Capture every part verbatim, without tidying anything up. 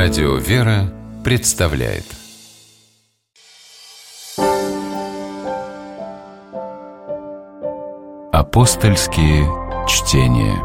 Радио «Вера» представляет Апостольские чтения.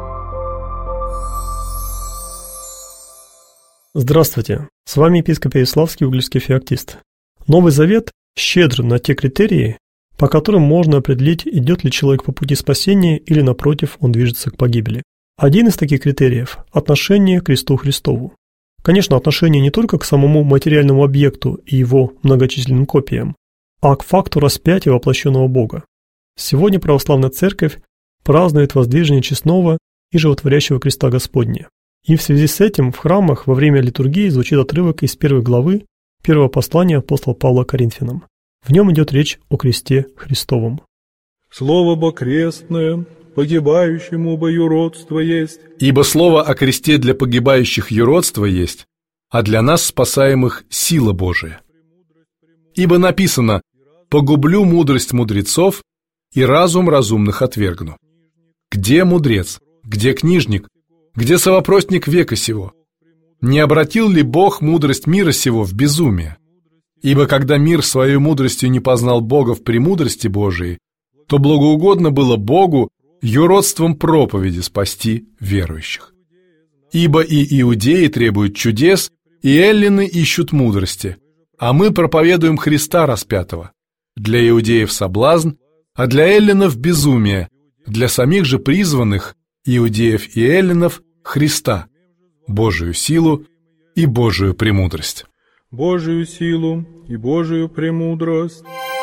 Здравствуйте, с вами епископ Переславский, Угличский феоктист. Новый Завет щедр на те критерии, по которым можно определить, идет ли человек по пути спасения или, напротив, он движется к погибели. Один из таких критериев – отношение к кресту Христову. Конечно, отношение не только к самому материальному объекту и его многочисленным копиям, а к факту распятия воплощенного Бога. Сегодня православная церковь празднует воздвижение честного и животворящего креста Господня. И в связи с этим в храмах во время литургии звучит отрывок из первой главы первого послания апостола Павла Коринфянам. В нем идет речь о кресте Христовом. «Слово бо крестное, погибающему бо юродство есть». Ибо слово о кресте для погибающих юродство есть, а для нас, спасаемых, сила Божия. Ибо написано: «Погублю мудрость мудрецов и разум разумных отвергну». Где мудрец? Где книжник? Где совопростник века сего? Не обратил ли Бог мудрость мира сего в безумие? Ибо когда мир своей мудростью не познал Бога в премудрости Божией, то благоугодно было Богу юродством проповеди спасти верующих. Ибо и иудеи требуют чудес, и эллины ищут мудрости, а мы проповедуем Христа распятого. Для иудеев соблазн, а для эллинов безумие, для самих же призванных, иудеев и эллинов, Христа, Божию силу и Божию премудрость. Божию силу и Божию премудрость.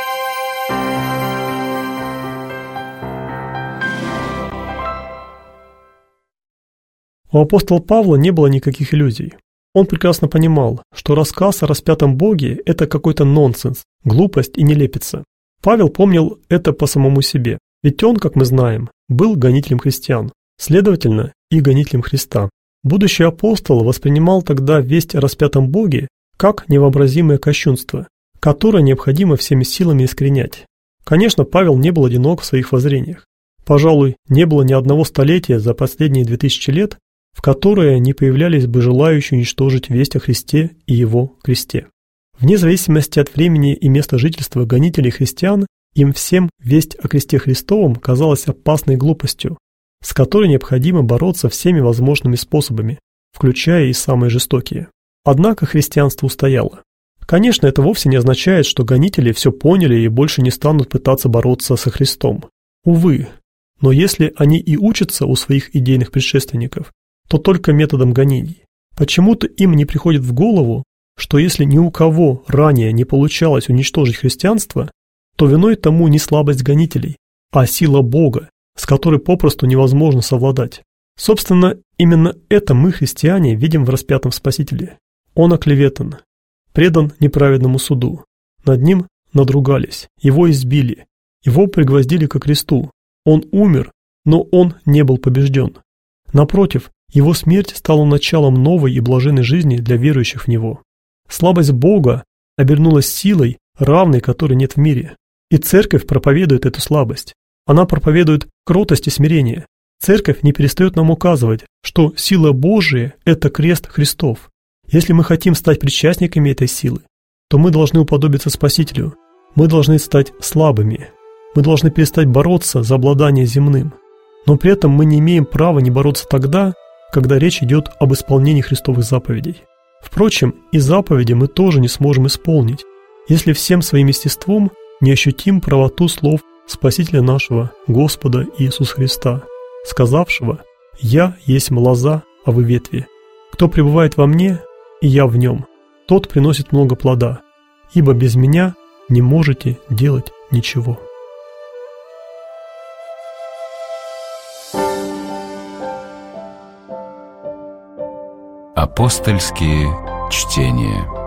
У апостола Павла не было никаких иллюзий. Он прекрасно понимал, что рассказ о распятом Боге – это какой-то нонсенс, глупость и нелепица. Павел помнил это по самому себе, ведь он, как мы знаем, был гонителем христиан, следовательно, и гонителем Христа. Будущий апостол воспринимал тогда весть о распятом Боге как невообразимое кощунство, которое необходимо всеми силами искоренять. Конечно, Павел не был одинок в своих воззрениях. Пожалуй, не было ни одного столетия за последние две тысячи лет, в которое не появлялись бы желающие уничтожить весть о Христе и Его кресте. Вне зависимости от времени и места жительства гонителей христиан, им всем весть о кресте Христовом казалась опасной глупостью, с которой необходимо бороться всеми возможными способами, включая и самые жестокие. Однако христианство устояло. Конечно, это вовсе не означает, что гонители все поняли и больше не станут пытаться бороться со Христом. Увы, но если они и учатся у своих идейных предшественников, то только методом гонений. Почему-то им не приходит в голову, что если ни у кого ранее не получалось уничтожить христианство, то виной тому не слабость гонителей, а сила Бога, с которой попросту невозможно совладать. Собственно, именно это мы, христиане, видим в распятом Спасителе. Он оклеветан, предан неправедному суду, над ним надругались, его избили, его пригвоздили ко кресту. Он умер, но он не был побежден. Напротив, его смерть стала началом новой и блаженной жизни для верующих в него. Слабость Бога обернулась силой, равной которой нет в мире. И церковь проповедует эту слабость. Она проповедует кротость и смирение. Церковь не перестает нам указывать, что сила Божия – это крест Христов. Если мы хотим стать причастниками этой силы, то мы должны уподобиться Спасителю. Мы должны стать слабыми. Мы должны перестать бороться за обладание земным. Но при этом мы не имеем права не бороться тогда, когда речь идет об исполнении Христовых заповедей. Впрочем, и заповеди мы тоже не сможем исполнить, если всем своим естеством не ощутим правоту слов Спасителя нашего, Господа Иисуса Христа, сказавшего: «Я есть лоза, а вы ветви. Кто пребывает во мне, и я в нем, тот приносит много плода, ибо без меня не можете делать ничего». Апостольские чтения.